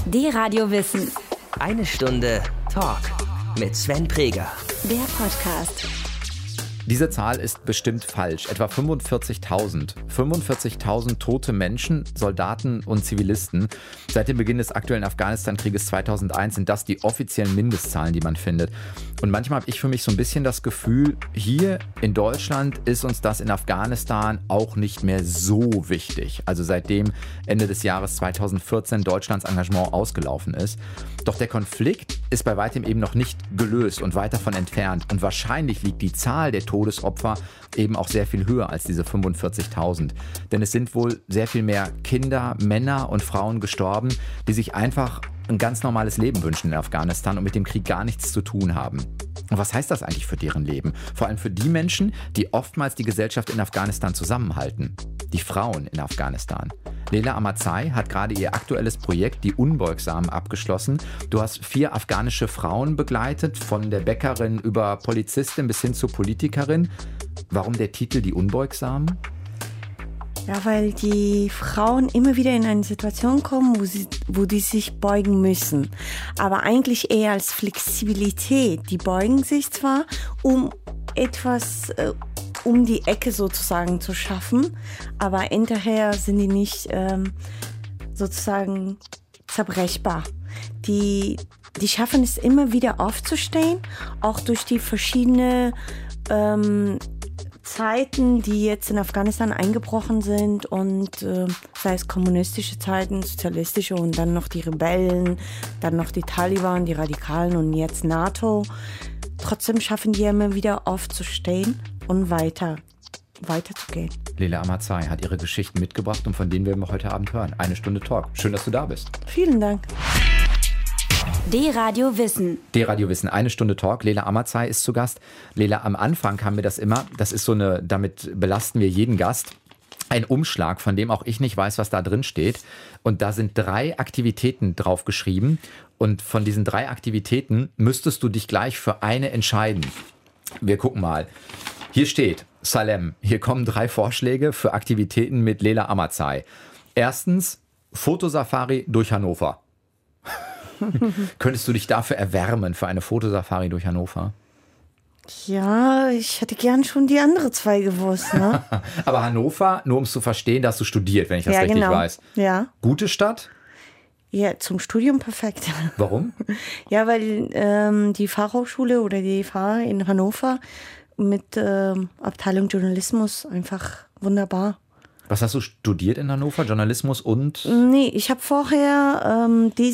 D-Radio Wissen. Eine Stunde Talk mit Sven Preger. Der Podcast. Diese Zahl ist bestimmt falsch. Etwa 45.000. 45.000 tote Menschen, Soldaten und Zivilisten. Seit dem Beginn des aktuellen Afghanistan-Krieges 2001 sind das die offiziellen Mindestzahlen, die man findet. Und manchmal habe ich für mich so ein bisschen das Gefühl, hier in Deutschland ist uns das in Afghanistan auch nicht mehr so wichtig. Also seitdem Ende des Jahres 2014 Deutschlands Engagement ausgelaufen ist. Doch der Konflikt ist bei weitem eben noch nicht gelöst und weit davon entfernt. Und wahrscheinlich liegt die Zahl der Todesopfer eben auch sehr viel höher als diese 45.000. Denn es sind wohl sehr viel mehr Kinder, Männer und Frauen gestorben, die sich einfach ein ganz normales Leben wünschen in Afghanistan und mit dem Krieg gar nichts zu tun haben. Und was heißt das eigentlich für deren Leben? Vor allem für die Menschen, die oftmals die Gesellschaft in Afghanistan zusammenhalten. Die Frauen in Afghanistan. Leila Amazai hat gerade ihr aktuelles Projekt Die Unbeugsamen abgeschlossen. Du hast 4 afghanische Frauen begleitet, von der Bäckerin über Polizistin bis hin zur Politikerin. Warum der Titel Die Unbeugsamen? Ja, weil die Frauen immer wieder in eine Situation kommen, wo die sich beugen müssen. Aber eigentlich eher als Flexibilität. Die beugen sich zwar, um etwas um die Ecke sozusagen zu schaffen, aber hinterher sind die nicht sozusagen zerbrechbar. Die schaffen es immer wieder aufzustehen, auch durch die verschiedenen Zeiten, die jetzt in Afghanistan eingebrochen sind und sei es kommunistische Zeiten, sozialistische und dann noch die Rebellen, dann noch die Taliban, die Radikalen und jetzt NATO. Trotzdem schaffen die immer wieder aufzustehen und weiterzugehen. Leila Amazai hat ihre Geschichten mitgebracht und von denen werden wir heute Abend hören. Eine Stunde Talk. Schön, dass du da bist. Vielen Dank. D-Radio Wissen. D-Radio Wissen, eine Stunde Talk. Leila Amazai ist zu Gast. Leila, am Anfang haben wir das immer, das ist so eine, damit belasten wir jeden Gast, ein Umschlag, von dem auch ich nicht weiß, was da drin steht. Und da sind 3 Aktivitäten drauf geschrieben. Und von diesen 3 Aktivitäten müsstest du dich gleich für eine entscheiden. Wir gucken mal. Hier steht, Salem, hier kommen 3 Vorschläge für Aktivitäten mit Leila Amazai. Erstens, Fotosafari durch Hannover. Könntest du dich dafür erwärmen, für eine Fotosafari durch Hannover? Ja, ich hätte gern schon die andere 2 gewusst. Ne? Aber Hannover, nur um es zu verstehen, da hast du studiert, wenn ich das richtig weiß. Ja. Gute Stadt? Ja, zum Studium perfekt. Warum? Ja, weil die Fachhochschule oder die FH in Hannover mit Abteilung Journalismus einfach wunderbar. Was hast du studiert in Hannover? Journalismus und? Nee, ich habe vorher,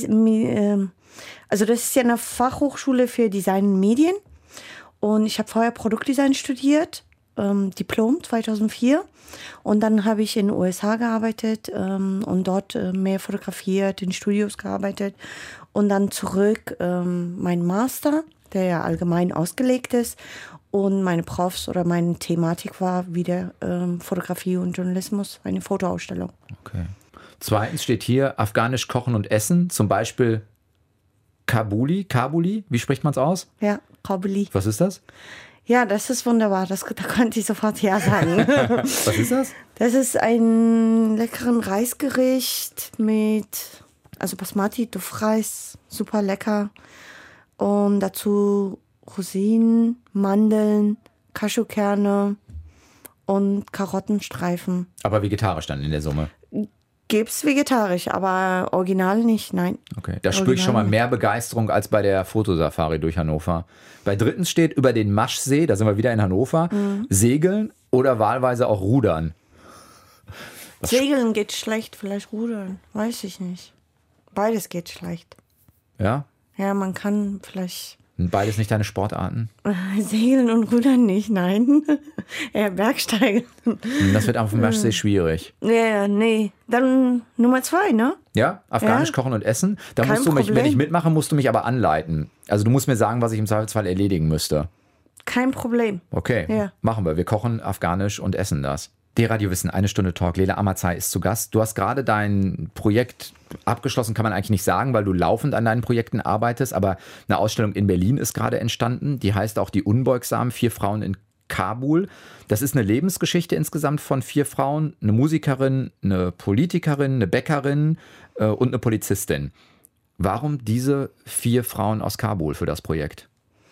also das ist ja eine Fachhochschule für Design und Medien. Und ich habe vorher Produktdesign studiert, Diplom 2004. Und dann habe ich in den USA gearbeitet und dort mehr fotografiert, in Studios gearbeitet. Und dann zurück mein Master, der ja allgemein ausgelegt ist. Und meine Profs oder meine Thematik war wieder Fotografie und Journalismus, eine Fotoausstellung. Okay. Zweitens steht hier afghanisch kochen und essen, zum Beispiel Kabuli, wie spricht man es aus? Ja, Kabuli. Was ist das? Ja, das ist wunderbar, da konnte ich sofort ja sagen. Was ist das? Das ist ein leckeren Reisgericht mit, also Basmati, Duftreis, super lecker. Und dazu Rosinen, Mandeln, Cashewkerne und Karottenstreifen. Aber vegetarisch dann in der Summe? Gibt's vegetarisch, aber original nicht, nein. Okay, da spüre ich schon mal mehr Begeisterung als bei der Fotosafari durch Hannover. Bei drittens steht über den Maschsee, da sind wir wieder in Hannover, segeln oder wahlweise auch rudern. Segeln geht schlecht, vielleicht rudern, weiß ich nicht. Beides geht schlecht. Ja? Ja, man kann vielleicht... Beides nicht deine Sportarten? Segeln und Rudern nicht, nein. Eher Bergsteigen. Das wird auf dem Maschsee schwierig. Ja, nee. Dann Nummer 2, ne? Ja, afghanisch kochen und essen. Da musst du mich, wenn ich mitmache, musst du mich aber anleiten. Also du musst mir sagen, was ich im Zweifelsfall erledigen müsste. Kein Problem. Okay, ja. Machen wir. Wir kochen afghanisch und essen das. D-Radio Wissen, eine Stunde Talk. Leila Amazai ist zu Gast. Du hast gerade dein Projekt abgeschlossen, kann man eigentlich nicht sagen, weil du laufend an deinen Projekten arbeitest. Aber eine Ausstellung in Berlin ist gerade entstanden. Die heißt auch Die Unbeugsamen, 4 Frauen in Kabul. Das ist eine Lebensgeschichte insgesamt von 4 Frauen. Eine Musikerin, eine Politikerin, eine Bäckerin und eine Polizistin. Warum diese 4 Frauen aus Kabul für das Projekt?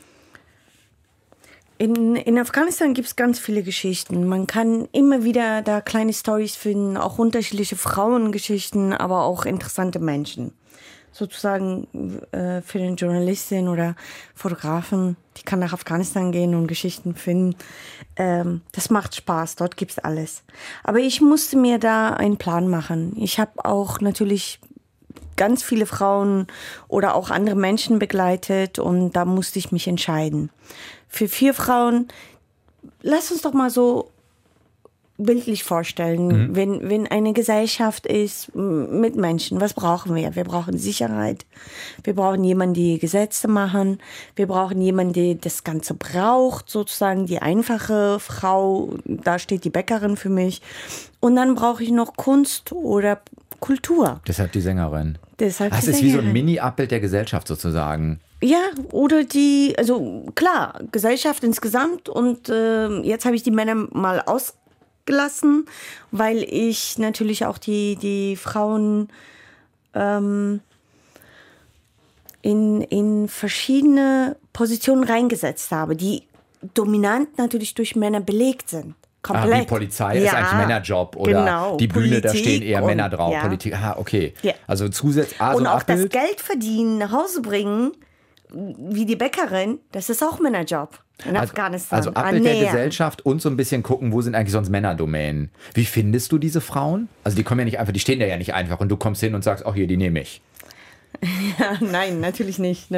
In Afghanistan gibt es ganz viele Geschichten. Man kann immer wieder da kleine Storys finden, auch unterschiedliche Frauengeschichten, aber auch interessante Menschen. Sozusagen für den Journalistin oder Fotografen, die kann nach Afghanistan gehen und Geschichten finden. Das macht Spaß, dort gibt es alles. Aber ich musste mir da einen Plan machen. Ich habe auch natürlich ganz viele Frauen oder auch andere Menschen begleitet und da musste ich mich entscheiden. Für 4 Frauen, lass uns doch mal so bildlich vorstellen, wenn eine Gesellschaft ist mit Menschen, was brauchen wir? Wir brauchen Sicherheit, wir brauchen jemanden, die Gesetze machen, wir brauchen jemanden, der das Ganze braucht, sozusagen die einfache Frau, da steht die Bäckerin für mich. Und dann brauche ich noch Kunst oder Kultur. Deshalb die Sängerin. Deshalb das ist wie so ein Mini-Abbild der Gesellschaft sozusagen. Ja, oder also klar, Gesellschaft insgesamt und jetzt habe ich die Männer mal ausgelassen, weil ich natürlich auch die Frauen in verschiedene Positionen reingesetzt habe, die dominant natürlich durch Männer belegt sind. Komplett. Die Polizei ist eigentlich Männerjob oder genau. Die Bühne, Politik da stehen eher Männer drauf. Ja. Politik, okay. Ja. Also zusätzlich. Und auch das Geld verdienen, nach Hause bringen, wie die Bäckerin, das ist auch Männerjob in Afghanistan. Also Abbild der Gesellschaft und so ein bisschen gucken, wo sind eigentlich sonst Männerdomänen. Wie findest du diese Frauen? Also die kommen ja nicht einfach, die stehen da ja nicht einfach und du kommst hin und sagst, ach hier, die nehme ich. Ja, nein, natürlich nicht.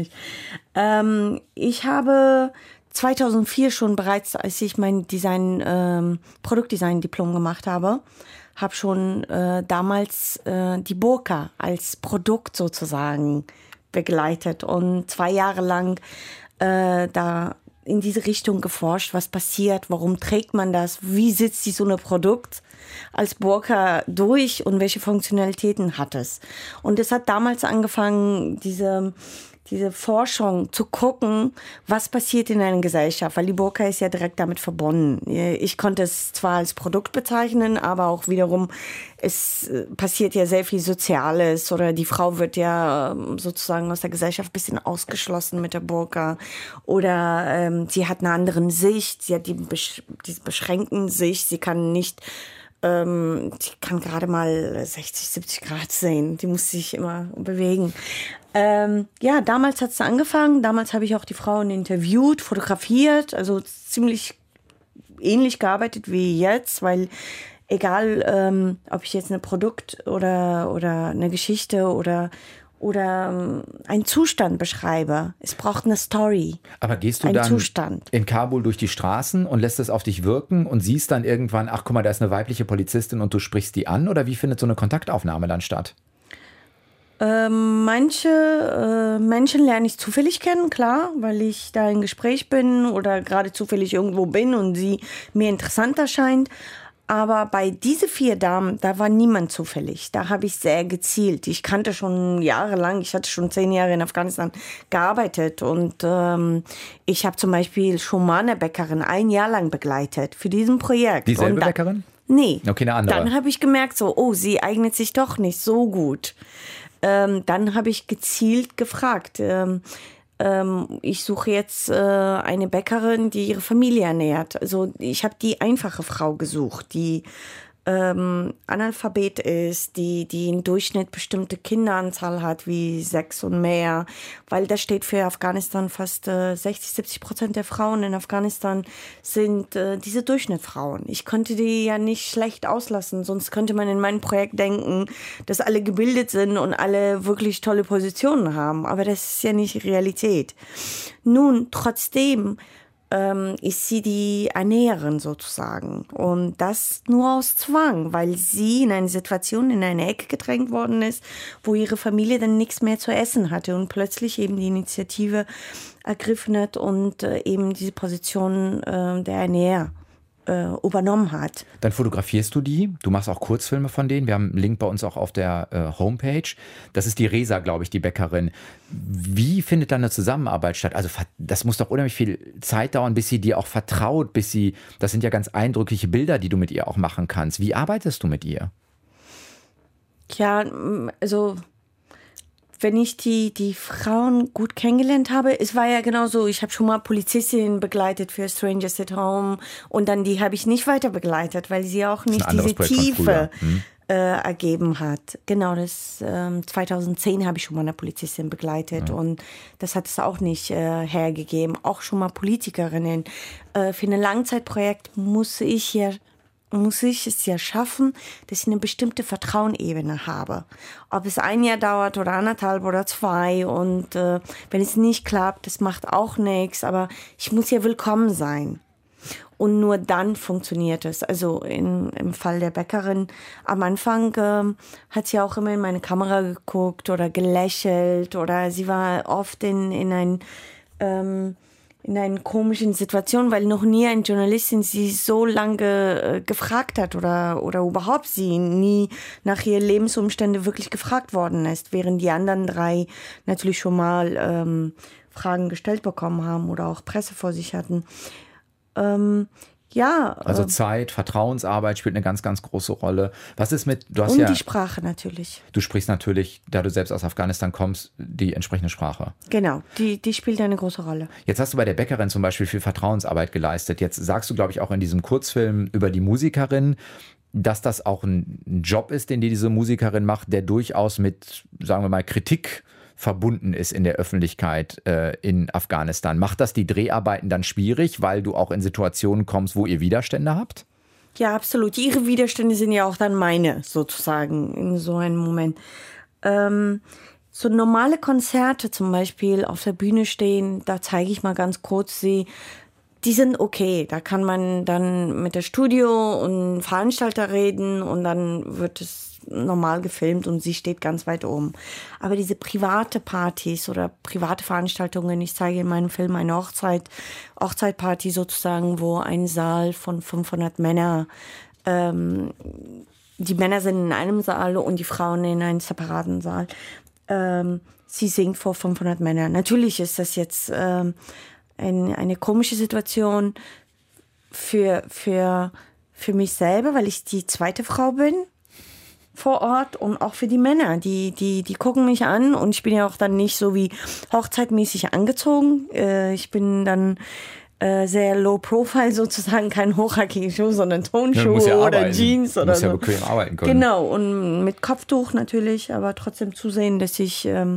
Ich habe 2004 schon bereits, als ich mein Produktdesign-Diplom gemacht habe schon damals die Burka als Produkt sozusagen begleitet und 2 Jahre lang da in diese Richtung geforscht, was passiert, warum trägt man das, wie sitzt so ein Produkt als Burka durch und welche Funktionalitäten hat es. Und es hat damals angefangen, diese Forschung zu gucken, was passiert in einer Gesellschaft, weil die Burka ist ja direkt damit verbunden. Ich konnte es zwar als Produkt bezeichnen, aber auch wiederum, es passiert ja sehr viel Soziales oder die Frau wird ja sozusagen aus der Gesellschaft ein bisschen ausgeschlossen mit der Burka oder sie hat eine andere Sicht, sie hat diese beschränkten Sicht, sie kann nicht die kann gerade mal 60, 70 Grad sehen. Die muss sich immer bewegen. Damals hat es angefangen. Damals habe ich auch die Frauen interviewt, fotografiert. Also ziemlich ähnlich gearbeitet wie jetzt, weil egal, ob ich jetzt ein Produkt oder eine Geschichte oder einen Zustand beschreibe. Es braucht eine Story. Aber gehst du dann in Kabul durch die Straßen und lässt es auf dich wirken und siehst dann irgendwann, ach guck mal, da ist eine weibliche Polizistin und du sprichst die an? Oder wie findet so eine Kontaktaufnahme dann statt? Manche Menschen lerne ich zufällig kennen, klar, weil ich da im Gespräch bin oder gerade zufällig irgendwo bin und sie mir interessant erscheint. Aber bei diese 4 Damen, da war niemand zufällig. Da habe ich sehr gezielt. Ich kannte schon jahrelang, ich hatte schon 10 Jahre in Afghanistan gearbeitet. Und ich habe zum Beispiel schon mal eine Bäckerin 1 Jahr lang begleitet für diesen Projekt. Dieselbe Bäckerin? Nee. Okay, eine andere. Dann habe ich gemerkt, sie eignet sich doch nicht so gut. Dann habe ich gezielt gefragt. Ich suche jetzt eine Bäckerin, die ihre Familie ernährt. Also ich habe die einfache Frau gesucht, die Analphabet ist, die im Durchschnitt bestimmte Kinderanzahl hat, wie 6 und mehr, weil das steht für Afghanistan fast 60-70% der Frauen in Afghanistan sind diese Durchschnittsfrauen. Ich konnte die ja nicht schlecht auslassen, sonst könnte man in meinem Projekt denken, dass alle gebildet sind und alle wirklich tolle Positionen haben, aber das ist ja nicht Realität. Nun, trotzdem ist sie die Ernährerin sozusagen. Und das nur aus Zwang, weil sie in eine Situation, in eine Ecke gedrängt worden ist, wo ihre Familie dann nichts mehr zu essen hatte und plötzlich eben die Initiative ergriffen hat und eben diese Position der Ernährer übernommen hat. Dann fotografierst du die, du machst auch Kurzfilme von denen, wir haben einen Link bei uns auch auf der Homepage. Das ist die Resa, glaube ich, die Bäckerin. Wie findet dann eine Zusammenarbeit statt? Also das muss doch unheimlich viel Zeit dauern, bis sie dir auch vertraut, das sind ja ganz eindrückliche Bilder, die du mit ihr auch machen kannst. Wie arbeitest du mit ihr? Ja, also wenn ich die Frauen gut kennengelernt habe, es war ja genauso, ich habe schon mal Polizistinnen begleitet für Strangers at Home und dann die habe ich nicht weiter begleitet, weil sie auch nicht diese Tiefe ergeben hat. Genau, das 2010 habe ich schon mal eine Polizistin begleitet und das hat es auch nicht hergegeben. Auch schon mal Politikerinnen. Für ein Langzeitprojekt muss ich es ja schaffen, dass ich eine bestimmte Vertrauensebene habe. Ob es 1 Jahr dauert oder 1,5 oder 2 und wenn es nicht klappt, das macht auch nichts, aber ich muss ja willkommen sein. Und nur dann funktioniert es. Also im Fall der Bäckerin, am Anfang hat sie auch immer in meine Kamera geguckt oder gelächelt oder sie war oft in einer komischen Situation, weil noch nie eine Journalistin sie so lange gefragt hat oder überhaupt sie nie nach ihren Lebensumständen wirklich gefragt worden ist, während die anderen 3 natürlich schon mal Fragen gestellt bekommen haben oder auch Presse vor sich hatten. Also Zeit, Vertrauensarbeit spielt eine ganz, ganz große Rolle. Was ist mit, die Sprache natürlich. Du sprichst natürlich, da du selbst aus Afghanistan kommst, die entsprechende Sprache. Genau, die spielt eine große Rolle. Jetzt hast du bei der Bäckerin zum Beispiel viel Vertrauensarbeit geleistet. Jetzt sagst du, glaube ich, auch in diesem Kurzfilm über die Musikerin, dass das auch ein Job ist, den diese Musikerin macht, der durchaus mit, sagen wir mal, Kritik verbunden ist in der Öffentlichkeit in Afghanistan. Macht das die Dreharbeiten dann schwierig, weil du auch in Situationen kommst, wo ihr Widerstände habt? Ja, absolut. Ihre Widerstände sind ja auch dann meine, sozusagen, in so einem Moment. So normale Konzerte zum Beispiel auf der Bühne stehen, da zeige ich mal ganz kurz die sind okay. Da kann man dann mit der Studio und Veranstalter reden und dann wird es normal gefilmt und sie steht ganz weit oben. Aber diese private Partys oder private Veranstaltungen, ich zeige in meinem Film eine Hochzeitparty sozusagen, wo ein Saal von 500 Männern, die Männer sind in einem Saal und die Frauen in einem separaten Saal. Sie singt vor 500 Männern. Natürlich ist das jetzt eine komische Situation für mich selber, weil ich die zweite Frau bin vor Ort und auch für die Männer, die gucken mich an und ich bin ja auch dann nicht so wie hochzeitmäßig angezogen. Ich bin dann sehr low profile sozusagen, kein hochhackigen Schuh, sondern Tonschuhe oder Jeans oder so. Du musst ja bequem arbeiten können. Genau, und mit Kopftuch natürlich, aber trotzdem zusehen, dass ich bin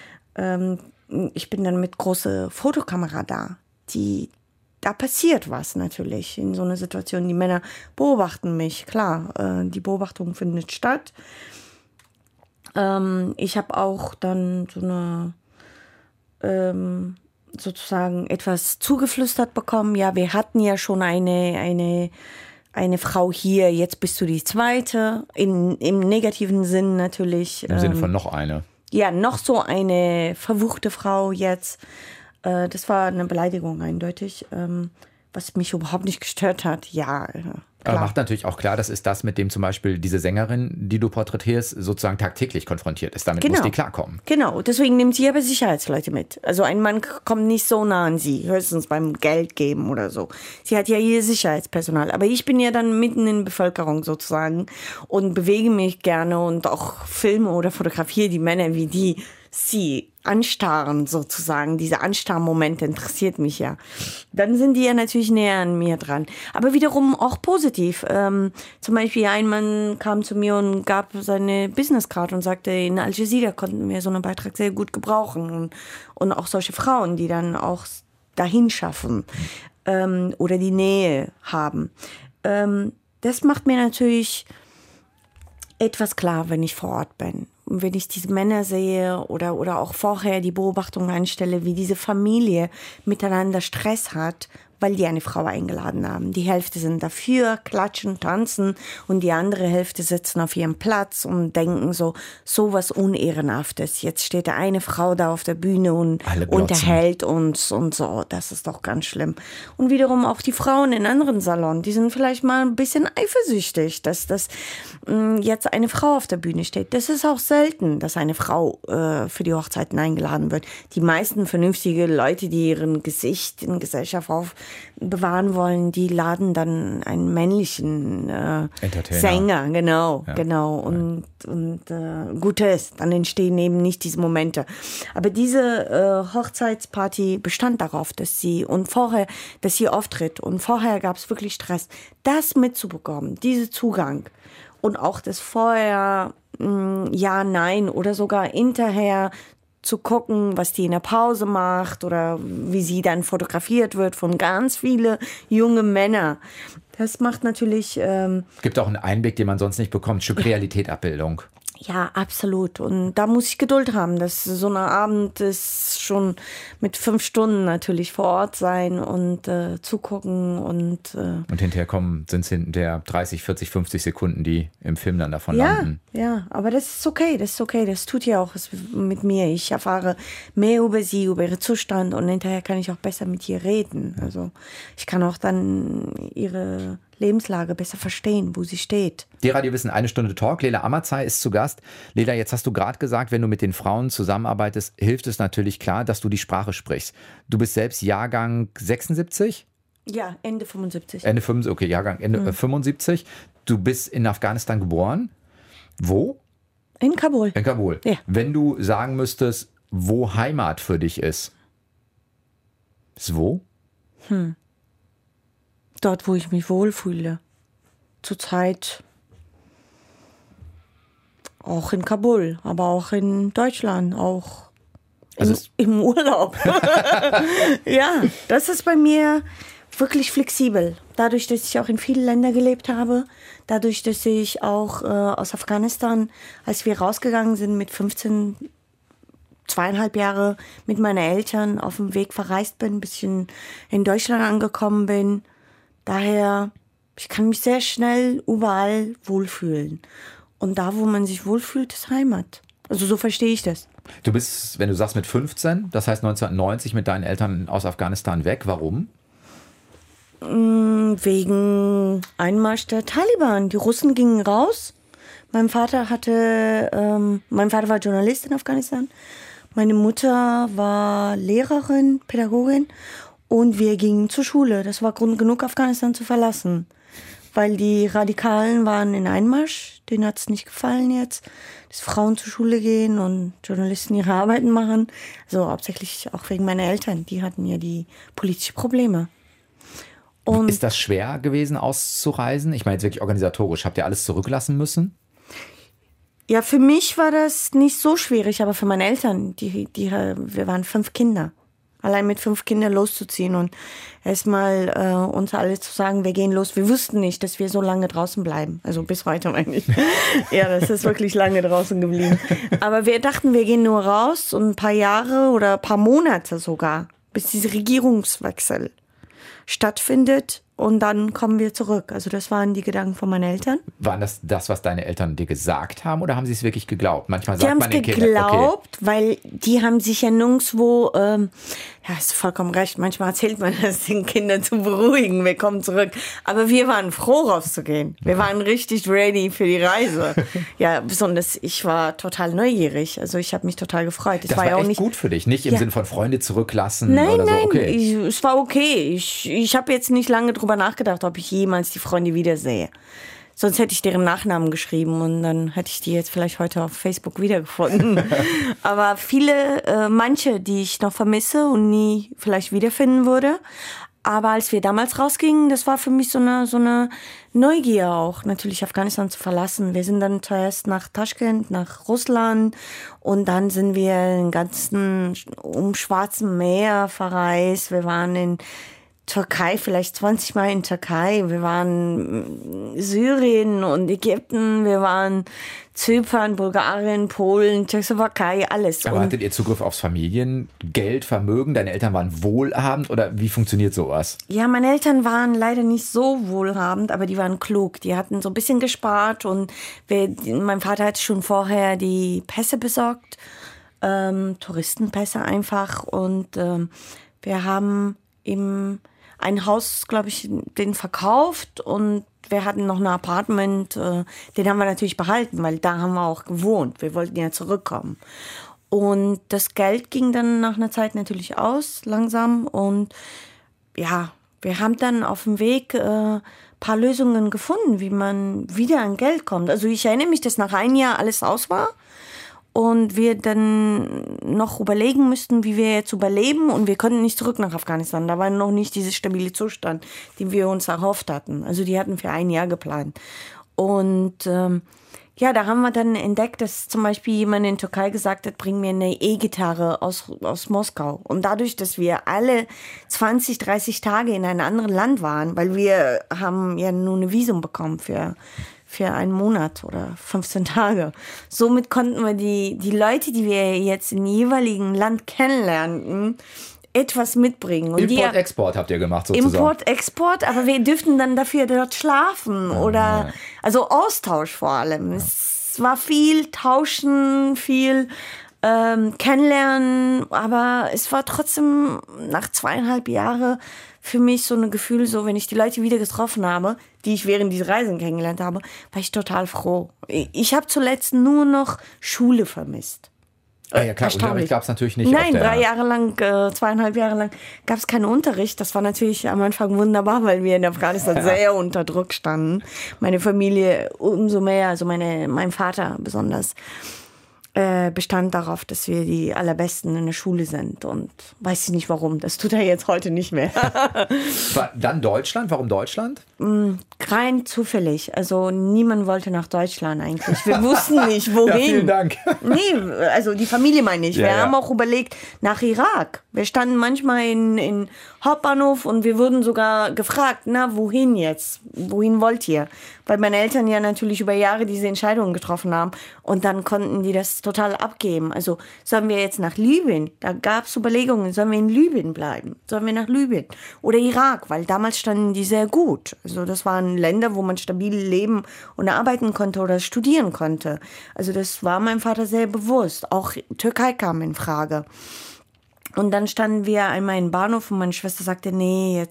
dann mit großer Fotokamera da. Da passiert was natürlich in so einer Situation. Die Männer beobachten mich, klar, die Beobachtung findet statt. Ich habe auch dann so eine sozusagen etwas zugeflüstert bekommen. Ja, wir hatten ja schon eine Frau hier, jetzt bist du die zweite. Im negativen Sinn natürlich. Im Sinne von noch eine. Ja, noch so eine verwuchte Frau jetzt. Das war eine Beleidigung eindeutig, was mich überhaupt nicht gestört hat. Ja, klar. Aber macht natürlich auch klar, das ist das, mit dem zum Beispiel diese Sängerin, die du porträtierst, sozusagen tagtäglich konfrontiert ist. Damit muss die klarkommen. Genau, deswegen nimmt sie aber Sicherheitsleute mit. Also ein Mann kommt nicht so nah an sie, höchstens beim Geld geben oder so. Sie hat ja ihr Sicherheitspersonal. Aber ich bin ja dann mitten in der Bevölkerung sozusagen und bewege mich gerne und auch filme oder fotografiere die Männer, wie die sie anstarren sozusagen. Diese Anstarrmomente interessiert mich ja. Dann sind die ja natürlich näher an mir dran. Aber wiederum auch positiv. Zum Beispiel ein Mann kam zu mir und gab seine Businesscard und sagte, in Al Jazeera konnten wir so einen Beitrag sehr gut gebrauchen. Und auch solche Frauen, die dann auch dahin schaffen oder die Nähe haben. Das macht mir natürlich etwas klar, wenn ich vor Ort bin. Und wenn ich diese Männer sehe oder auch vorher die Beobachtung anstelle, wie diese Familie miteinander Stress hat, weil die eine Frau eingeladen haben. Die Hälfte sind dafür, klatschen, tanzen und die andere Hälfte sitzen auf ihrem Platz und denken so was Unehrenhaftes. Jetzt steht da eine Frau da auf der Bühne und unterhält uns und so. Das ist doch ganz schlimm. Und wiederum auch die Frauen in anderen Salons, die sind vielleicht mal ein bisschen eifersüchtig, dass jetzt eine Frau auf der Bühne steht. Das ist auch selten, dass eine Frau für die Hochzeiten eingeladen wird. Die meisten vernünftige Leute, die ihren Gesicht in Gesellschaft bewahren wollen, die laden dann einen männlichen Sänger, genau. Und gut ist, dann entstehen eben nicht diese Momente. Aber diese Hochzeitsparty bestand darauf, dass sie auftritt. Und vorher gab es wirklich Stress. Das mitzubekommen, diesen Zugang und auch das vorher ja, nein oder sogar hinterher zu gucken, was die in der Pause macht oder wie sie dann fotografiert wird von ganz vielen jungen Männern. Das macht natürlich... Gibt auch einen Einblick, den man sonst nicht bekommt. Ein Stück Realitätsabbildung. Ja, absolut. Und da muss ich Geduld haben. Das so ein Abend ist schon mit 5 Stunden natürlich vor Ort sein und zugucken und hinterher sind es hinterher 30, 40, 50 Sekunden, die im Film dann davon landen. Ja, aber das ist okay. Das tut ja auch was mit mir. Ich erfahre mehr über sie, über ihren Zustand und hinterher kann ich auch besser mit ihr reden. Also ich kann auch dann ihre Lebenslage besser verstehen, wo sie steht. Die Radiowissen 1 Stunde Talk. Lela Ammazai ist zu Gast. Lela, jetzt hast du gerade gesagt, wenn du mit den Frauen zusammenarbeitest, hilft es natürlich klar, dass du die Sprache sprichst. Du bist selbst Jahrgang 76? Ja, Ende 75. Ende 75, okay, Jahrgang Ende 75. Du bist in Afghanistan geboren. Wo? In Kabul. In Kabul. Ja. Wenn du sagen müsstest, wo Heimat für dich ist wo? Dort, wo ich mich wohlfühle. Zurzeit auch in Kabul, aber auch in Deutschland, auch im Urlaub. Ja, das ist bei mir wirklich flexibel. Dadurch, dass ich auch in vielen Ländern gelebt habe, dadurch, dass ich auch aus Afghanistan, als wir rausgegangen sind mit 15, 2,5 Jahre mit meinen Eltern auf dem Weg verreist bin, ein bisschen in Deutschland angekommen bin. Daher, ich kann mich sehr schnell überall wohlfühlen. Und da, wo man sich wohlfühlt, ist Heimat. Also so verstehe ich das. Du bist, wenn du sagst mit 15, das heißt 1990 mit deinen Eltern aus Afghanistan weg. Warum? Wegen Einmarsch der Taliban. Die Russen gingen raus. Mein Vater war Journalist in Afghanistan. Meine Mutter war Lehrerin, Pädagogin. Und wir gingen zur Schule. Das war Grund genug, Afghanistan zu verlassen. Weil die Radikalen waren in Einmarsch. Denen hat es nicht gefallen jetzt, dass Frauen zur Schule gehen und Journalisten ihre Arbeiten machen. Also hauptsächlich auch wegen meiner Eltern. Die hatten ja die politischen Probleme. Und ist das schwer gewesen, auszureisen? Ich meine jetzt wirklich organisatorisch. Habt ihr alles zurücklassen müssen? Ja, für mich war das nicht so schwierig, aber für meine Eltern, wir waren 5 Kinder. Allein mit 5 Kindern loszuziehen und erstmal uns alle zu sagen, wir gehen los. Wir wussten nicht, dass wir so lange draußen bleiben. Also bis heute eigentlich. Ja, das ist wirklich lange draußen geblieben. Aber wir dachten, wir gehen nur raus und ein paar Jahre oder ein paar Monate sogar, bis dieser Regierungswechsel stattfindet. Und dann kommen wir zurück. Also das waren die Gedanken von meinen Eltern. Waren das, was deine Eltern dir gesagt haben oder haben sie es wirklich geglaubt? Manchmal Die sagt haben man es den Kindern, geglaubt, weil die haben sich ja nirgendwo, ja, hast vollkommen recht, manchmal erzählt man das den Kindern zu beruhigen, wir kommen zurück. Aber wir waren froh, rauszugehen. Wir waren richtig ready für die Reise. Ja, besonders ich war total neugierig. Also ich habe mich total gefreut. Das war ja auch echt nicht gut für dich, nicht im Sinne von Freunde zurücklassen Nein, oder so. nein, Okay. es war okay. Ich habe jetzt nicht lange drüber nachgedacht, ob ich jemals die Freunde wiedersehe. Sonst hätte ich deren Nachnamen geschrieben und dann hätte ich die jetzt vielleicht heute auf Facebook wiedergefunden. Aber manche, die ich noch vermisse und nie vielleicht wiederfinden würde. Aber als wir damals rausgingen, das war für mich so eine Neugier auch, natürlich Afghanistan zu verlassen. Wir sind dann zuerst nach Taschkent, nach Russland und dann sind wir den ganzen Schwarzen Meer verreist. Wir waren in Türkei, vielleicht 20 Mal in Türkei. Wir waren Syrien und Ägypten, wir waren Zypern, Bulgarien, Polen, Tschechoslowakei, alles. Aber hattet ihr Zugriff aufs Familiengeld, Vermögen? Deine Eltern waren wohlhabend oder wie funktioniert sowas? Ja, meine Eltern waren leider nicht so wohlhabend, aber die waren klug. Die hatten so ein bisschen gespart und mein Vater hat schon vorher die Pässe besorgt, Touristenpässe einfach und wir haben im ein Haus, glaube ich, den verkauft und wir hatten noch ein Apartment, den haben wir natürlich behalten, weil da haben wir auch gewohnt. Wir wollten ja zurückkommen. Und das Geld ging dann nach einer Zeit natürlich aus, langsam. Und ja, wir haben dann auf dem Weg paar Lösungen gefunden, wie man wieder an Geld kommt. Also ich erinnere mich, dass nach einem Jahr alles aus war und wir dann noch überlegen müssten, wie wir jetzt überleben, und wir konnten nicht zurück nach Afghanistan. Da war noch nicht dieser stabile Zustand, den wir uns erhofft hatten. Also die hatten für ein Jahr geplant. Und da haben wir dann entdeckt, dass zum Beispiel jemand in der Türkei gesagt hat, bring mir eine E-Gitarre aus Moskau. Und dadurch, dass wir alle 20, 30 Tage in einem anderen Land waren, weil wir haben ja nur ein Visum bekommen für einen Monat oder 15 Tage. Somit konnten wir die Leute, die wir jetzt im jeweiligen Land kennenlernten, etwas mitbringen. Und Import-Export habt ihr gemacht sozusagen. Import-Export, aber wir dürften dann dafür dort schlafen oder also Austausch vor allem. Ja. Es war viel Tauschen, viel Kennenlernen, aber es war trotzdem nach 2,5 Jahren für mich so ein Gefühl, so wenn ich die Leute wieder getroffen habe, die ich während dieser Reisen kennengelernt habe, war ich total froh. Ich habe zuletzt nur noch Schule vermisst. Ja klar, Unterricht gab es natürlich nicht. Nein, 3 Jahre lang, 2,5 Jahre lang gab es keinen Unterricht. Das war natürlich am Anfang wunderbar, weil wir in Afghanistan sehr unter Druck standen. Meine Familie umso mehr, also mein Vater besonders, bestand darauf, dass wir die Allerbesten in der Schule sind. Und weiß ich nicht warum, das tut er jetzt heute nicht mehr. Dann Deutschland? Warum Deutschland? Rein zufällig. Also niemand wollte nach Deutschland eigentlich. Wir wussten nicht, wohin. Ja, vielen Dank. Nee, also die Familie meine ich. Wir haben auch überlegt, nach Irak. Wir standen manchmal in Hauptbahnhof und wir wurden sogar gefragt, na, wohin jetzt? Wohin wollt ihr? Weil meine Eltern ja natürlich über Jahre diese Entscheidungen getroffen haben und dann konnten die das total abgeben. Also sollen wir jetzt nach Libyen? Da gab es Überlegungen, sollen wir in Libyen bleiben? Sollen wir nach Libyen? Oder Irak, weil damals standen die sehr gut. Also das waren Länder, wo man stabil leben und arbeiten konnte oder studieren konnte. Also das war meinem Vater sehr bewusst. Auch Türkei kam in Frage. Und dann standen wir einmal im Bahnhof und meine Schwester sagte, nee,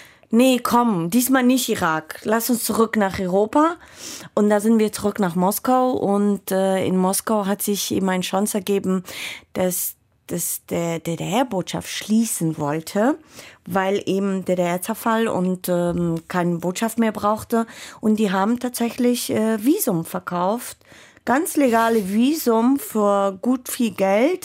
komm, diesmal nicht Irak. Lass uns zurück nach Europa. Und da sind wir zurück nach Moskau. Und in Moskau hat sich eben eine Chance ergeben, dass der DDR-Botschaft schließen wollte, weil eben DDR-Zerfall und keine Botschaft mehr brauchte. Und die haben tatsächlich Visum verkauft. Ganz legale Visum für gut viel Geld,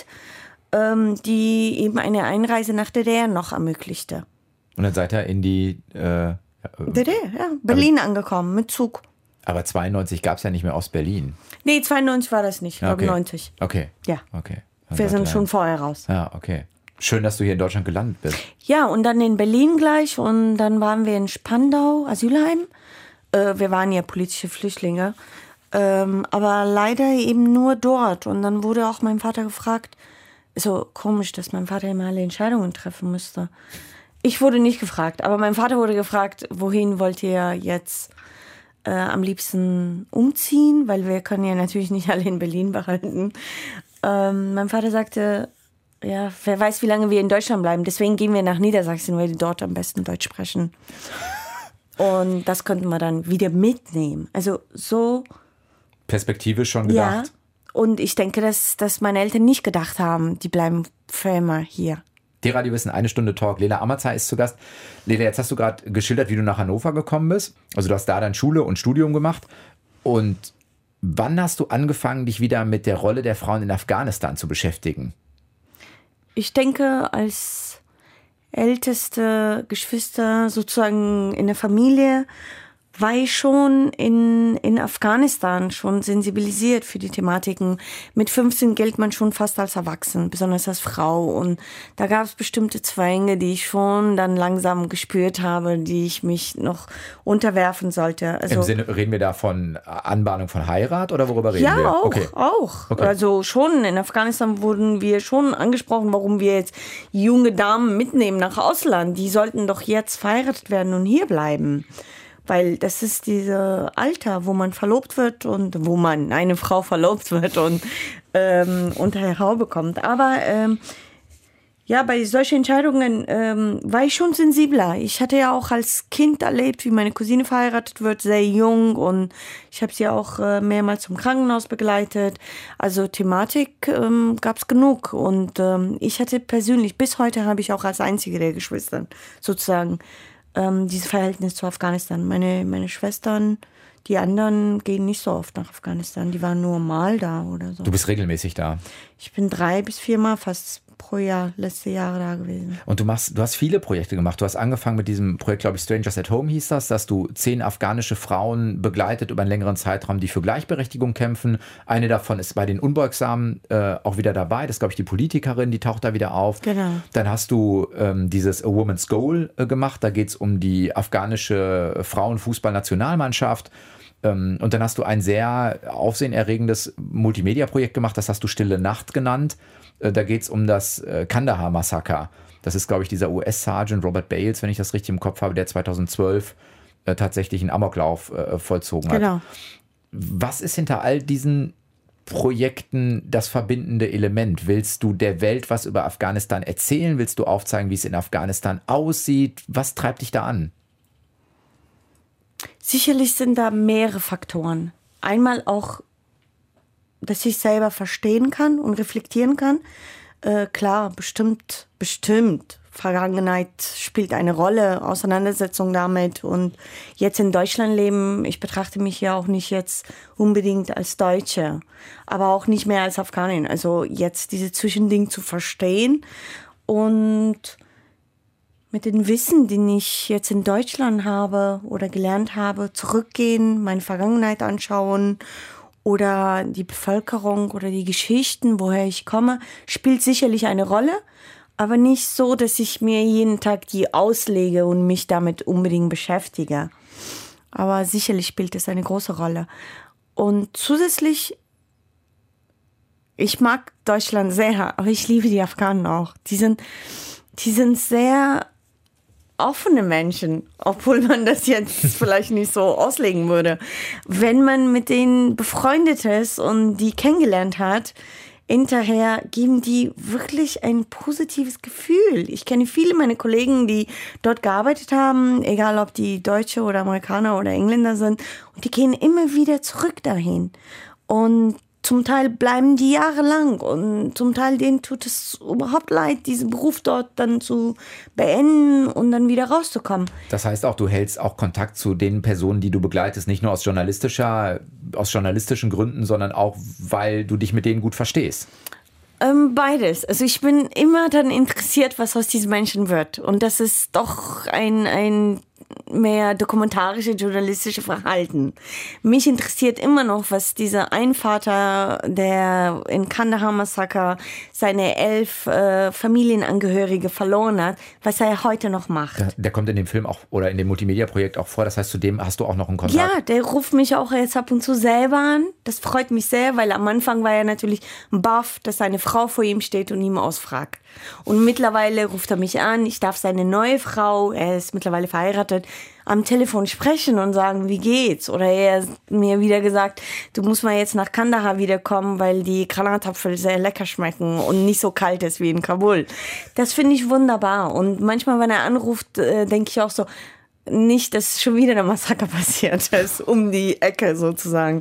die eben eine Einreise nach DDR noch ermöglichte. Und dann seid ihr in die DDR, ja, Berlin angekommen mit Zug. Aber 92 gab es ja nicht mehr Ostberlin. Nee, 92 war das nicht, ich glaube 90. Okay. Ja. Okay. Wir sind schon vorher raus. Ja, okay. Schön, dass du hier in Deutschland gelandet bist. Ja, und dann in Berlin gleich und dann waren wir in Spandau, Asylheim. Wir waren ja politische Flüchtlinge, aber leider eben nur dort. Und dann wurde auch mein Vater gefragt, so komisch, dass mein Vater immer alle Entscheidungen treffen müsste. Ich wurde nicht gefragt, aber mein Vater wurde gefragt, wohin wollt ihr jetzt am liebsten umziehen, weil wir können ja natürlich nicht alle in Berlin behalten. Mein Vater sagte, ja, wer weiß, wie lange wir in Deutschland bleiben, deswegen gehen wir nach Niedersachsen, weil die dort am besten Deutsch sprechen. Und das konnten wir dann wieder mitnehmen. Also so... perspektivisch schon gedacht. Ja, und ich denke, dass meine Eltern nicht gedacht haben, die bleiben für immer hier. Die Radiowissen, 1 Stunde Talk. Lena Amerzai ist zu Gast. Lena, jetzt hast du gerade geschildert, wie du nach Hannover gekommen bist. Also du hast da dann Schule und Studium gemacht. Und wann hast du angefangen, dich wieder mit der Rolle der Frauen in Afghanistan zu beschäftigen? Ich denke, als älteste Geschwister sozusagen in der Familie war ich schon in Afghanistan schon sensibilisiert für die Thematiken. Mit 15 gilt man schon fast als erwachsen, besonders als Frau. Und da gab es bestimmte Zwänge, die ich schon dann langsam gespürt habe, die ich mich noch unterwerfen sollte. Also, im Sinne, reden wir da von Anbahnung von Heirat oder worüber reden wir? Ja, auch, okay. auch. Okay. Also schon in Afghanistan wurden wir schon angesprochen, warum wir jetzt junge Damen mitnehmen nach Ausland. Die sollten doch jetzt verheiratet werden und hier bleiben. Weil das ist dieses Alter, wo man verlobt wird und wo man eine Frau verlobt wird und unter der Haube bekommt. Aber ja, bei solchen Entscheidungen war ich schon sensibler. Ich hatte ja auch als Kind erlebt, wie meine Cousine verheiratet wird, sehr jung. Und ich habe sie auch mehrmals zum Krankenhaus begleitet. Also Thematik gab es genug. Und ich hatte persönlich, bis heute habe ich auch als einzige der Geschwister sozusagen dieses Verhältnis zu Afghanistan. Meine Schwestern, die anderen gehen nicht so oft nach Afghanistan. Die waren nur mal da oder so. Du bist regelmäßig da. Ich bin 3 bis 4 Mal fast pro Jahr, letzte Jahre da gewesen. Und du hast viele Projekte gemacht. Du hast angefangen mit diesem Projekt, glaube ich, Strangers at Home hieß das, dass du 10 afghanische Frauen begleitet über einen längeren Zeitraum, die für Gleichberechtigung kämpfen. Eine davon ist bei den Unbeugsamen auch wieder dabei. Das ist, glaube ich, die Politikerin, die taucht da wieder auf. Genau. Dann hast du dieses A Woman's Goal gemacht. Da geht es um die afghanische Frauenfußballnationalmannschaft. Und dann hast du ein sehr aufsehenerregendes Multimedia-Projekt gemacht, das hast du Stille Nacht genannt. Da geht es um das Kandahar-Massaker. Das ist, glaube ich, dieser US-Sergeant Robert Bales, wenn ich das richtig im Kopf habe, der 2012 tatsächlich einen Amoklauf vollzogen hat. Genau. Was ist hinter all diesen Projekten das verbindende Element? Willst du der Welt was über Afghanistan erzählen? Willst du aufzeigen, wie es in Afghanistan aussieht? Was treibt dich da an? Sicherlich sind da mehrere Faktoren. Einmal auch, dass ich selber verstehen kann und reflektieren kann. Klar, bestimmt. Vergangenheit spielt eine Rolle, Auseinandersetzung damit. Und jetzt in Deutschland leben, ich betrachte mich ja auch nicht jetzt unbedingt als Deutsche, aber auch nicht mehr als Afghanin. Also jetzt diese Zwischending zu verstehen und mit dem Wissen, den ich jetzt in Deutschland habe oder gelernt habe, zurückgehen, meine Vergangenheit anschauen oder die Bevölkerung oder die Geschichten, woher ich komme, spielt sicherlich eine Rolle, aber nicht so, dass ich mir jeden Tag die auslege und mich damit unbedingt beschäftige. Aber sicherlich spielt es eine große Rolle. Und zusätzlich, ich mag Deutschland sehr, aber ich liebe die Afghanen auch. Die sind sehr offene Menschen, obwohl man das jetzt vielleicht nicht so auslegen würde. Wenn man mit denen befreundet ist und die kennengelernt hat, hinterher geben die wirklich ein positives Gefühl. Ich kenne viele meiner Kollegen, die dort gearbeitet haben, egal ob die Deutsche oder Amerikaner oder Engländer sind, und die gehen immer wieder zurück dahin. Und zum Teil bleiben die jahrelang und zum Teil denen tut es überhaupt leid, diesen Beruf dort dann zu beenden und dann wieder rauszukommen. Das heißt auch, du hältst auch Kontakt zu den Personen, die du begleitest, nicht nur aus journalistischen Gründen, sondern auch, weil du dich mit denen gut verstehst. Beides. Also ich bin immer dann interessiert, was aus diesen Menschen wird. Und das ist doch ein mehr dokumentarische, journalistische Verhalten. Mich interessiert immer noch, was dieser ein Vater, der in Kandahar-Massaker seine 11 Familienangehörige verloren hat, was er heute noch macht. Der kommt in dem Film auch oder in dem Multimedia-Projekt auch vor. Das heißt, zu dem hast du auch noch einen Kontakt? Ja, der ruft mich auch jetzt ab und zu selber an. Das freut mich sehr, weil am Anfang war er natürlich baff, dass seine Frau vor ihm steht und ihm ausfragt. Und mittlerweile ruft er mich an, ich darf seine neue Frau, er ist mittlerweile verheiratet, am Telefon sprechen und sagen, wie geht's? Oder er hat mir wieder gesagt, du musst mal jetzt nach Kandahar wiederkommen, weil die Granatäpfel sehr lecker schmecken und nicht so kalt ist wie in Kabul. Das finde ich wunderbar. Und manchmal, wenn er anruft, denke ich auch so, nicht, dass schon wieder ein Massaker passiert ist, um die Ecke sozusagen.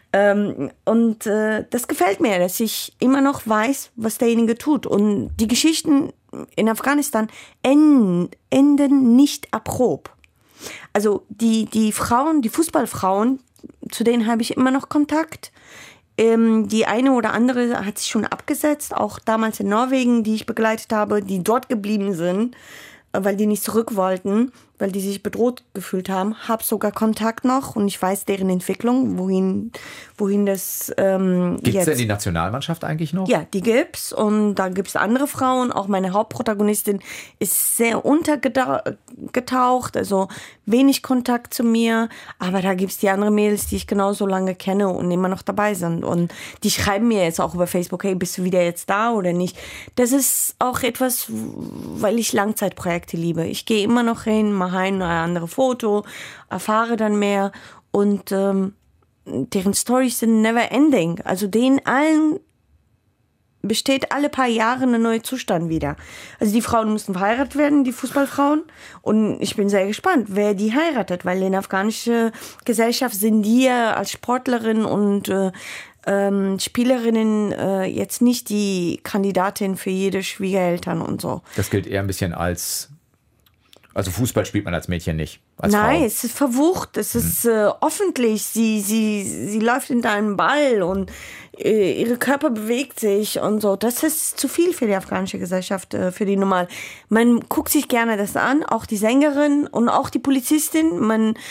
Und das gefällt mir, dass ich immer noch weiß, was derjenige tut. Und die Geschichten in Afghanistan enden nicht abrupt. Also die Frauen, die Fußballfrauen, zu denen habe ich immer noch Kontakt. Die eine oder andere hat sich schon abgesetzt, auch damals in Norwegen, die ich begleitet habe, die dort geblieben sind, weil die nicht zurück wollten, weil die sich bedroht gefühlt haben. Habe sogar Kontakt noch und ich weiß deren Entwicklung, wohin das Gibt es denn die Nationalmannschaft eigentlich noch? Ja, die gibt's und da gibt's andere Frauen. Auch meine Hauptprotagonistin ist sehr untergetaucht, also wenig Kontakt zu mir. Aber da gibt's die anderen Mädels, die ich genauso lange kenne und immer noch dabei sind. Und die schreiben mir jetzt auch über Facebook, hey, bist du wieder jetzt da oder nicht? Das ist auch etwas, weil ich Langzeitprojekte liebe. Ich gehe immer noch hin, mache ein oder andere Foto, erfahre dann mehr und deren Storys sind never ending. Also denen allen besteht alle paar Jahre ein neuer Zustand wieder. Also die Frauen müssen verheiratet werden, die Fußballfrauen. Und ich bin sehr gespannt, wer die heiratet, weil in der afghanischen Gesellschaft sind die ja als Sportlerin und Spielerinnen jetzt nicht die Kandidatin für jede Schwiegereltern und so. Das gilt eher ein bisschen als Also Fußball spielt man als Mädchen nicht. Als Nein, Frau. es ist verwucht, es ist öffentlich. Sie läuft in deinen Ball und ihre Körper bewegt sich und so. Das ist zu viel für die afghanische Gesellschaft, für die normal. Man guckt sich gerne das an, auch die Sängerin und auch die Polizistin.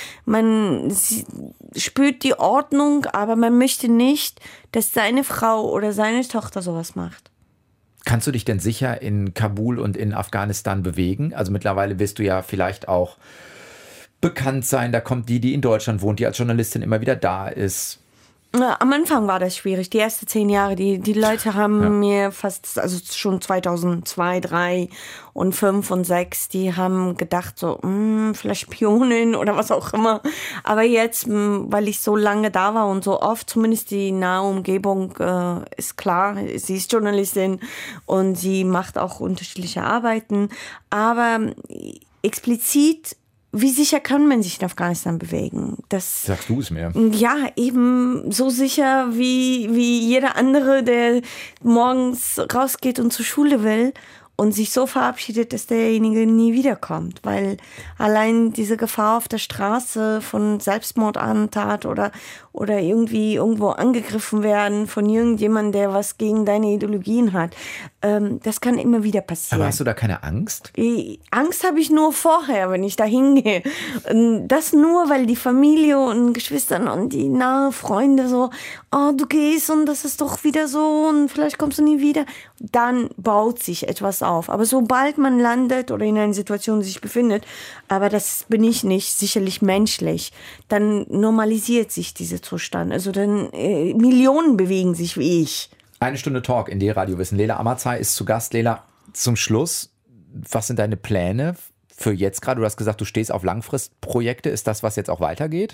Man spürt die Ordnung, aber man möchte nicht, dass seine Frau oder seine Tochter sowas macht. Kannst du dich denn sicher in Kabul und in Afghanistan bewegen? Also mittlerweile wirst du ja vielleicht auch bekannt sein. Da kommt die in Deutschland wohnt, die als Journalistin immer wieder da ist. Am Anfang war das schwierig, die ersten 10 Jahre. Die Leute haben mir fast, also schon 2002, 2003 und 2005 und 2006, die haben gedacht so, vielleicht Spionin oder was auch immer. Aber jetzt, weil ich so lange da war und so oft, zumindest die nahe Umgebung, ist klar, sie ist Journalistin und sie macht auch unterschiedliche Arbeiten. Aber explizit, wie sicher kann man sich in Afghanistan bewegen? Sagst du es mir? Ja, eben so sicher wie jeder andere, der morgens rausgeht und zur Schule will und sich so verabschiedet, dass derjenige nie wiederkommt. Weil allein diese Gefahr auf der Straße von Selbstmordattentat oder irgendwie irgendwo angegriffen werden von irgendjemandem, der was gegen deine Ideologien hat, das kann immer wieder passieren. Aber hast du da keine Angst? Angst habe ich nur vorher, wenn ich da hingehe. Das nur, weil die Familie und Geschwistern und die nahe Freunde so, oh, du gehst und das ist doch wieder so und vielleicht kommst du nie wieder. Dann baut sich etwas auf. Aber sobald man landet oder in einer Situation sich befindet, aber das bin ich nicht, sicherlich menschlich, dann normalisiert sich dieser Zustand. Also dann Millionen bewegen sich wie ich. 1 Stunde Talk in D-Radio Wissen. Lela Amazai ist zu Gast. Lela, zum Schluss, was sind deine Pläne für jetzt gerade? Du hast gesagt, du stehst auf Langfristprojekte. Ist das, was jetzt auch weitergeht?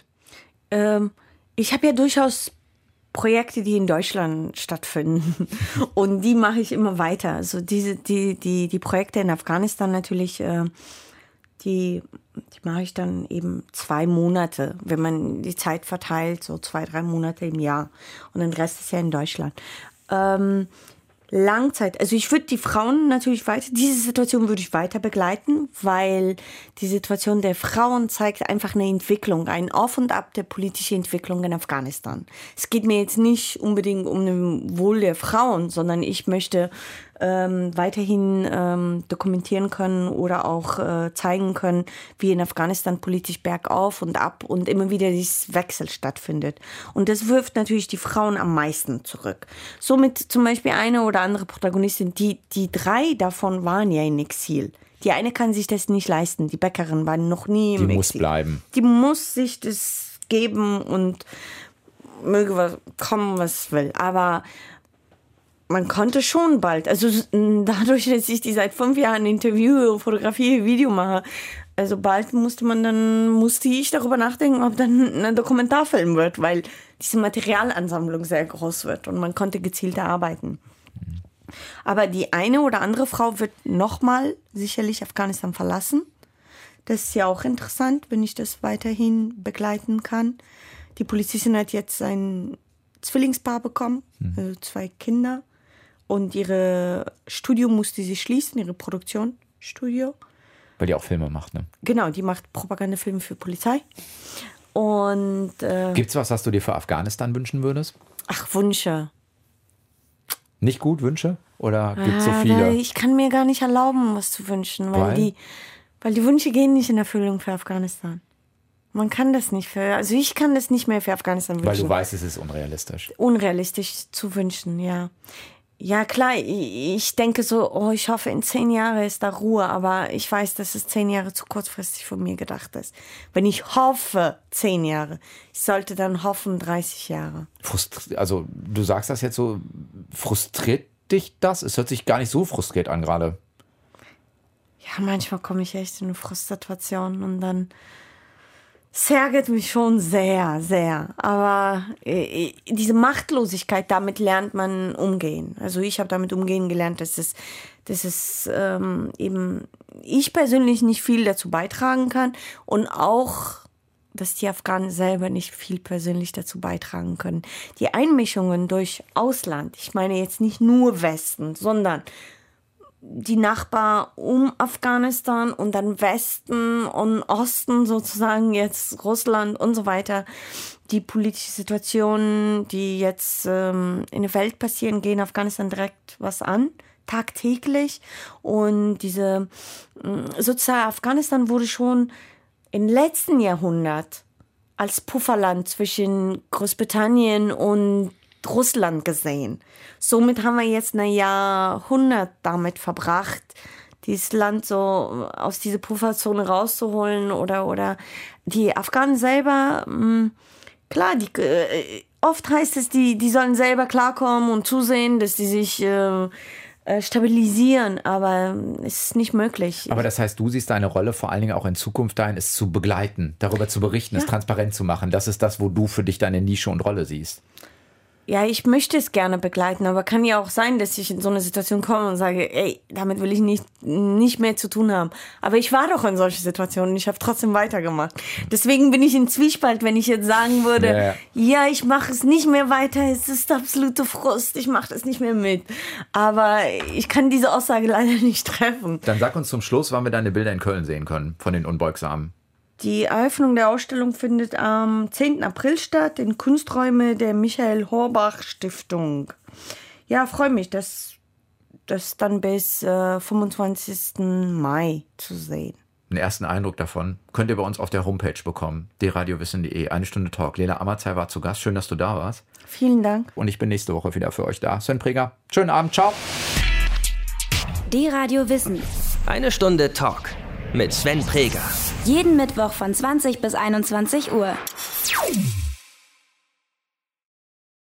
Ich habe ja durchaus Projekte, die in Deutschland stattfinden. Und die mache ich immer weiter. Also die Projekte in Afghanistan natürlich, die mache ich dann eben 2 Monate, wenn man die Zeit verteilt, so 2, 3 Monate im Jahr. Und den Rest ist ja in Deutschland. Langzeit, also ich würde die Frauen natürlich diese Situation würde ich weiter begleiten, weil die Situation der Frauen zeigt einfach eine Entwicklung, ein Auf und Ab der politischen Entwicklung in Afghanistan. Es geht mir jetzt nicht unbedingt um den Wohl der Frauen, sondern ich möchte weiterhin dokumentieren können oder auch zeigen können, wie in Afghanistan politisch bergauf und ab und immer wieder dieses Wechsel stattfindet. Und das wirft natürlich die Frauen am meisten zurück. Somit zum Beispiel eine oder andere Protagonistin, die 3 davon waren ja in Exil. Die eine kann sich das nicht leisten. Die Bäckerin war noch nie im Exil. Die muss bleiben. Die muss sich das geben und möge was kommen, was will. Aber man konnte schon bald, also dadurch, dass ich die seit 5 Jahren interviewe, fotografiere, Video mache, also bald musste ich darüber nachdenken, ob dann ein Dokumentarfilm wird, weil diese Materialansammlung sehr groß wird und man konnte gezielter arbeiten. Aber die eine oder andere Frau wird nochmal sicherlich Afghanistan verlassen. Das ist ja auch interessant, wenn ich das weiterhin begleiten kann. Die Polizistin hat jetzt ein Zwillingspaar bekommen, also 2 Kinder. Und ihre Studio musste sie schließen, ihre Produktionsstudio. Weil die auch Filme macht, ne? Genau, die macht Propagandafilme für Polizei. Und Gibt's was du dir für Afghanistan wünschen würdest? ach, Wünsche. Nicht gut, Wünsche? Oder gibt's so viele? Ich kann mir gar nicht erlauben, was zu wünschen, weil die Wünsche gehen nicht in Erfüllung für Afghanistan. Man kann das nicht also ich kann das nicht mehr für Afghanistan wünschen. Weil du weißt, es ist unrealistisch. Unrealistisch zu wünschen, ja. Ja, klar, ich denke so, ich hoffe, in 10 Jahren ist da Ruhe, aber ich weiß, dass es 10 Jahre zu kurzfristig von mir gedacht ist. Wenn ich hoffe, 10 Jahre, ich sollte dann hoffen, 30 Jahre. Also, du sagst das jetzt so, frustriert dich das? Es hört sich gar nicht so frustriert an gerade. Ja, manchmal komme ich echt in eine Frustsituation und dann es ärgert mich schon sehr, sehr. Aber diese Machtlosigkeit, damit lernt man umgehen. Also ich habe damit umgehen gelernt, dass es eben ich persönlich nicht viel dazu beitragen kann und auch, dass die Afghanen selber nicht viel persönlich dazu beitragen können. Die Einmischungen durch Ausland, ich meine jetzt nicht nur Westen, sondern die Nachbar um Afghanistan und dann Westen und Osten sozusagen, jetzt Russland und so weiter. Die politische Situation, die jetzt in der Welt passieren, gehen Afghanistan direkt was an, tagtäglich. Und diese sozusagen Afghanistan wurde schon im letzten Jahrhundert als Pufferland zwischen Großbritannien und Russland gesehen. Somit haben wir jetzt ein Jahrhundert damit verbracht, dieses Land so aus dieser Pufferzone rauszuholen oder die Afghanen selber, klar, oft heißt es, die sollen selber klarkommen und zusehen, dass die sich stabilisieren, aber es ist nicht möglich. Aber das heißt, du siehst deine Rolle vor allen Dingen auch in Zukunft dahin, es zu begleiten, darüber zu berichten, es transparent zu machen. Das ist das, wo du für dich deine Nische und Rolle siehst. Ja, ich möchte es gerne begleiten, aber kann ja auch sein, dass ich in so eine Situation komme und sage, ey, damit will ich nicht mehr zu tun haben. Aber ich war doch in solchen Situationen und ich habe trotzdem weitergemacht. Deswegen bin ich in Zwiespalt, wenn ich jetzt sagen würde, ja, ich mache es nicht mehr weiter, es ist absolute Frust, ich mache das nicht mehr mit. Aber ich kann diese Aussage leider nicht treffen. Dann sag uns zum Schluss, wann wir deine Bilder in Köln sehen können, von den Unbeugsamen. Die Eröffnung der Ausstellung findet am 10. April statt in Kunsträume der Michael Horbach Stiftung. Ja, freue mich, das dann bis 25. Mai zu sehen. Den ersten Eindruck davon könnt ihr bei uns auf der Homepage bekommen, dradiowissen.de. 1 Stunde Talk. Lena Amerzey war zu Gast. Schön, dass du da warst. Vielen Dank. Und ich bin nächste Woche wieder für euch da. Sven Preger, schönen Abend. Ciao. Die Radio Wissen. 1 Stunde Talk mit Sven Preger. Jeden Mittwoch von 20 bis 21 Uhr.